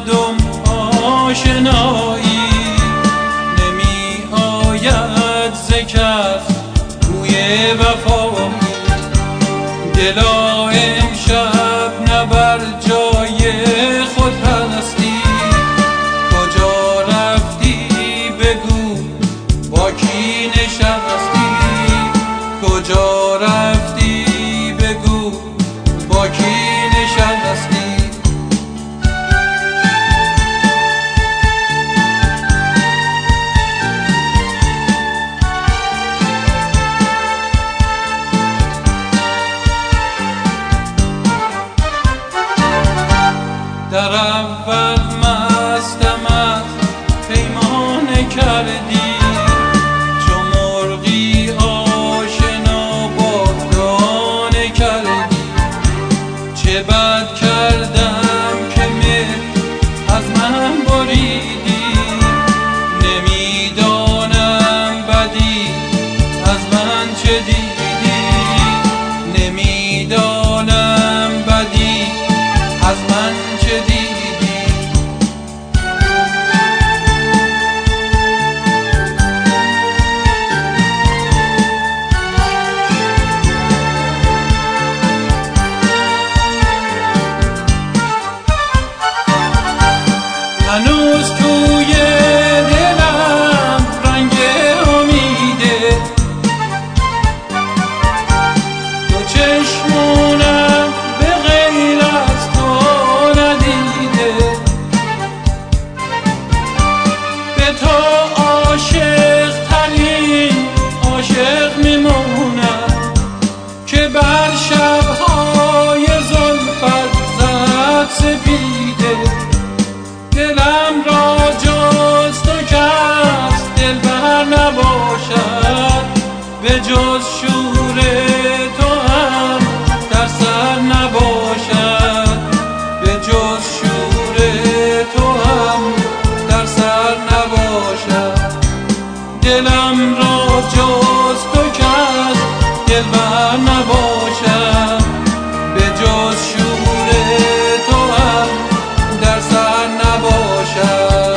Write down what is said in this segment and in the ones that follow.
مردم آشنایی، نمی آید ز کس بوی وفایی. دلا امشب نه بر جای خود هستی، کجا رفتی بگو با کی نشستی، کجا رفتی بگو با کی نشستی. در اول مستمت پیمانه کردی، چو مرغی آشنا باغدانه کردی. چه بد کردم که مهر از من بریدی، نمیدانم بدی از من چه دیدی، نمیدانم بدی از من چه دیدی. هنوز توی دلم رنگ امیده، دو چشمونم به غیر از تو ندیده. به تو عاشق ترین عاشق میمونم، که بر شبهای زلفت زد سپیده. دلم را جز تو کس دلبر نباشد، به جز شور تو هم در سر نباشد، به جز شور تو هم در سر نباشد. دلم را جز تو کس دلبر نباشد، به جز شور تو هم در سر نباشد.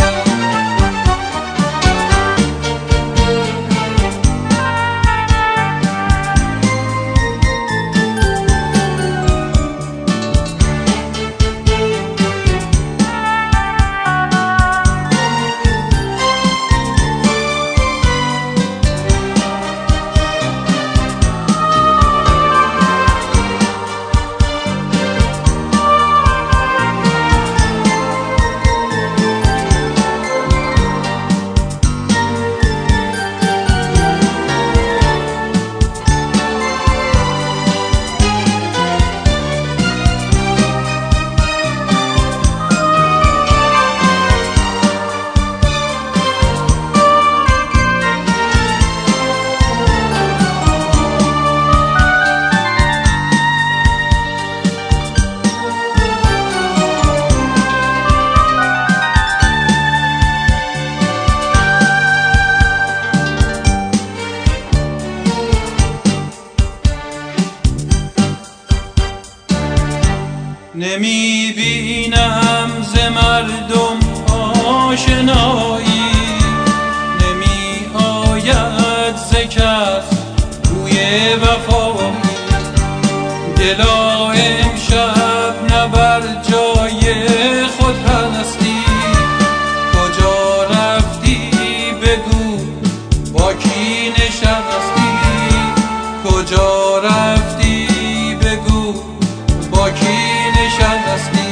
نمی بینم ز مردم آشنایی، نمی آید ز کس بوی وفایی. دلا امشب نه بر جای خود هستی، کجا رفتی بگو با کی نشستی، کجا رفتی بگو با کی نشستی.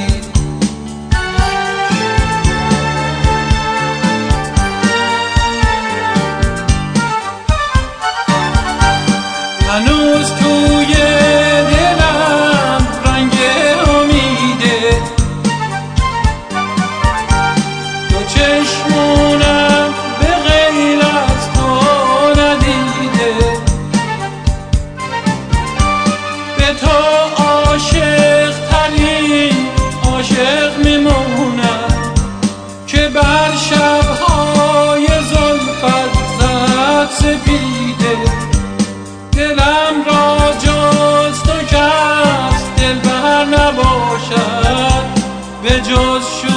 هنوز توی دلم رنگ امیده، دو چشمونم به غیر از تو ندیده. به تو عاشق ترین عاشق میمونم، که بر شبهای زلفت زد سپیده. دلم را جز تو کس دلبر نباشد، به جز